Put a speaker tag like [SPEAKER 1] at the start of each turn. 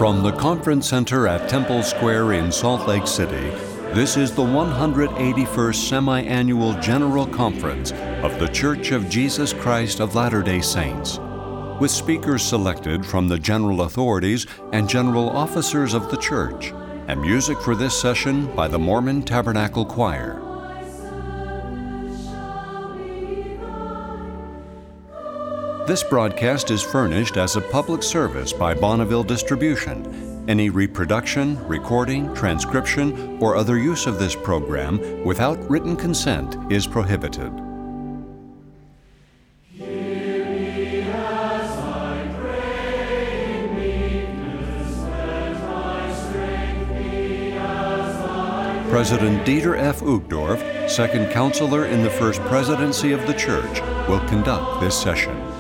[SPEAKER 1] From the Conference Center at Temple Square in Salt Lake City, this is the 181st Semi-Annual General Conference of The Church of Jesus Christ of Latter-day Saints, with speakers selected from the general authorities and general officers of the church, and music for this session by the Mormon Tabernacle Choir. This broadcast is furnished as a public service by Bonneville Distribution. Any reproduction, recording, transcription, or other use of this program without written consent is prohibited. President Dieter F. Uchtdorf, second counselor in the First Presidency of the Church, will conduct this session.